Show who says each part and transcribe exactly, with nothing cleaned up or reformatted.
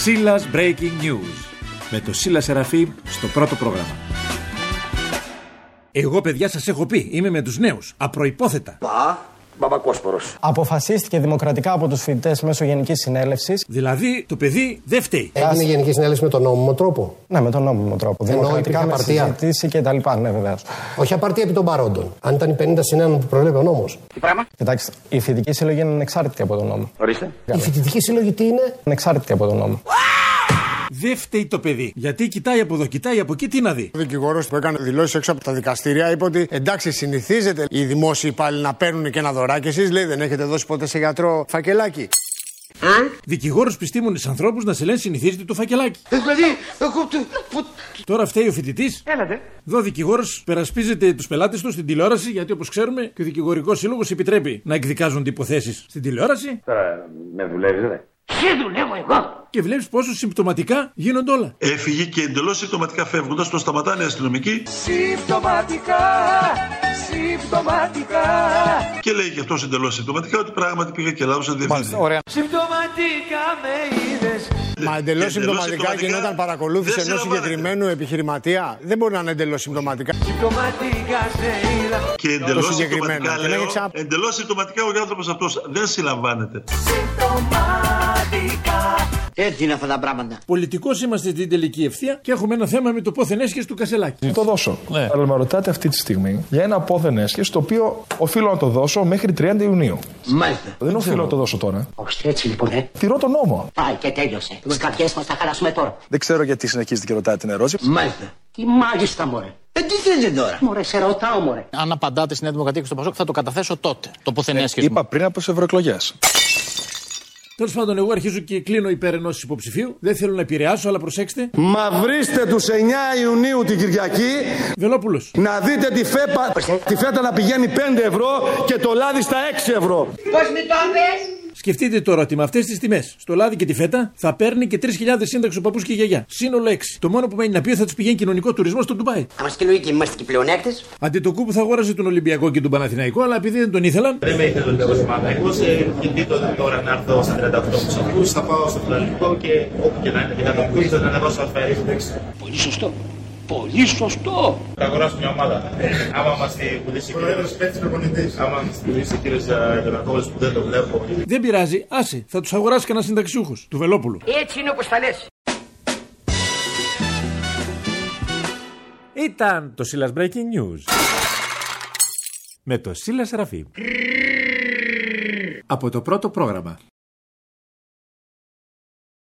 Speaker 1: Σίλας Breaking News. Με το Σίλα Σεραφείμ στο πρώτο πρόγραμμα. Εγώ, παιδιά, σας έχω πει, είμαι με τους νέους. Απροϋπόθετα.
Speaker 2: Πα, Μπαμπακόσπορος.
Speaker 3: Αποφασίστηκε δημοκρατικά από τους φοιτητές μέσω γενικής συνέλευσης.
Speaker 1: Δηλαδή, το παιδί δεν φταίει.
Speaker 2: Έγινε γενική συνέλευση με τον νόμιμο τρόπο.
Speaker 3: Ναι, με τον νόμιμο τρόπο.
Speaker 2: Ενώ
Speaker 3: Δημοκρατικά με
Speaker 2: απαρτία.
Speaker 3: συζητήσει και τα λοιπά. Ναι, βεβαίως.
Speaker 2: Όχι απαρτία επί των παρόντων. Αν ήταν οι πενήντα συν ένα που προβλέπει ο νόμος.
Speaker 4: Τι πράγμα?
Speaker 3: Κοιτάξτε, η φοιτητική συλλογή είναι ανεξάρτητη από τον νόμο.
Speaker 4: Ορίστε.
Speaker 2: Η φοιτητική συλλογή τι είναι?
Speaker 3: Ανεξάρτητη από τον νόμο.
Speaker 1: Δεν φταίει το παιδί. Γιατί κοιτάει από εδώ, κοιτάει από εκεί, τι να δει.
Speaker 5: Ο δικηγόρος που έκανε δηλώσεις έξω από τα δικαστήρια είπε ότι εντάξει, συνηθίζεται οι δημόσιοι υπάλληλοι να παίρνουν και ένα δωράκι. Εσείς λέει δεν έχετε δώσει ποτέ σε γιατρό φακελάκι.
Speaker 1: Δικηγόρους πιστήμονες ανθρώπους να σε λένε συνηθίζεται το φακελάκι.
Speaker 2: Δηλαδή, εγώ.
Speaker 1: Τώρα φταίει ο φοιτητής.
Speaker 4: Έλατε.
Speaker 1: Εδώ ο δικηγόρος περασπίζεται τους πελάτες του στην τηλεόραση, γιατί όπως ξέρουμε και ο δικηγορικός σύλλογος επιτρέπει να εκδικάζονται υποθέσεις στην τηλεόραση.
Speaker 4: Τώρα με δουλεύεις, δε. Σε δουλεύω εγώ.
Speaker 1: Και βλέπεις πόσο συμπτωματικά γίνονται όλα.
Speaker 6: Έφυγε και εντελώς συμπτωματικά φεύγοντας, τον σταματάνε οι αστυνομικοί.
Speaker 7: Συμπτωματικά, συμπτωματικά.
Speaker 6: Και λέει και αυτός εντελώς συμπτωματικά ότι πράγματι πήγα και λάβωσα διευθυντή.
Speaker 5: Ωραία.
Speaker 7: Συμπτωματικά με είδες.
Speaker 5: Μα εντελώς συμπτωματικά γινόταν παρακολούθηση
Speaker 6: δεν
Speaker 5: ενός
Speaker 6: συλλαμβάνεται.
Speaker 5: συγκεκριμένου επιχειρηματία. Δεν μπορεί να είναι εντελώς συμπτωματικά.
Speaker 7: Συμπτωματικά σε είδα.
Speaker 6: Και εντελώς
Speaker 5: Το συγκεκριμένο.
Speaker 6: συμπτωματικά,
Speaker 5: Και να
Speaker 6: λέω,
Speaker 5: έχει ξα-
Speaker 6: εντελώς συμπτωματικά ο άνθρωπος αυτός δεν συλλαμβάνεται.
Speaker 7: Συμπτωματικά.
Speaker 4: Έτσι είναι αυτά τα πράγματα.
Speaker 1: Πολιτικός είμαστε στην τελική ευθεία και έχουμε ένα θέμα με το πόθεν έσχες του Κασελάκη.
Speaker 8: Θα το δώσω. Ναι. Αλλά με ρωτάτε αυτή τη στιγμή για ένα πόθεν έσχες το οποίο οφείλω να το δώσω μέχρι τριάντα Ιουνίου.
Speaker 4: Μάλιστα.
Speaker 8: Δεν οφείλω να το δώσω τώρα.
Speaker 4: Όχι έτσι λοιπόν, ε.
Speaker 8: Τηρώ τον νόμο.
Speaker 4: Πάει και τέλειωσε. Τις καρδιές μας θα χαλάσουμε τώρα.
Speaker 8: Δεν ξέρω γιατί συνεχίζετε και ρωτάτε την ερώτηση.
Speaker 4: Μάλιστα. Τι μάλιστα, μωρέ. Ε, τι θέλετε τώρα. Μωρέ, σε ρωτάω, μωρέ.
Speaker 9: Αν απαντάτε στη Νέα Δημοκρατία και στο Πασόκ, θα το καταθέσω τότε. Το πόθεν έσχεσμα.
Speaker 8: Είπα πριν από τις ευρωεκλογές.
Speaker 1: Τέλος πάντων, εγώ αρχίζω και κλείνω υπέρ ενός υποψηφίου. Δεν θέλω να επηρεάσω, αλλά προσέξτε.
Speaker 10: Μα βρίστε τους εννιά Ιουνίου την Κυριακή
Speaker 1: Βελόπουλος.
Speaker 10: να δείτε τη, φέπα, τη φέτα να πηγαίνει πέντε ευρώ και το λάδι στα έξι ευρώ.
Speaker 7: Πώς με το πες?
Speaker 1: Σκεφτείτε τώρα ότι με αυτές τις τιμές, στο λάδι και τη φέτα, θα παίρνει και τρεις χιλιάδες σύνταξη ο παππούς και η γιαγιά. Σύνολο έξι. Το μόνο που μένει να πει θα τους πηγαίνει κοινωνικό τουρισμό στο Ντουμπάι.
Speaker 4: Είμαστε και λογικοί, είμαστε και πλεονέκτες.
Speaker 1: Αντί το κου που θα αγόραζε τον Ολυμπιακό και τον Παναθηναϊκό, αλλά επειδή δεν τον ήθελαν.
Speaker 11: Δεν με ήθελε ο Ολυμπιακός Παναθηναϊκός, γιατί τώρα να έρθω στα τριάντα οκτώ μου θα πάω στο Φιλανδικό και όπου και να είναι και να το ακούσει, να ανεβάσω ασφαλής.
Speaker 7: Πολύ σωστό. Πολύ σωστό.
Speaker 11: Θα αγοράσω μια ομάδα. Άμα μας τη πουλήσει άμα μας τη πουλήσει ο κύριος Γιαννακόπουλος που δεν το βλέπω.
Speaker 1: Δεν πειράζει, άσε, θα τους αγοράσει κανένα συνταξιούχος του Βελόπουλου.
Speaker 7: Έτσι είναι όπως τα λες.
Speaker 1: Ήταν το Σίλας Breaking News. Με το Σίλα Σεραφείμ. Από το πρώτο πρόγραμμα.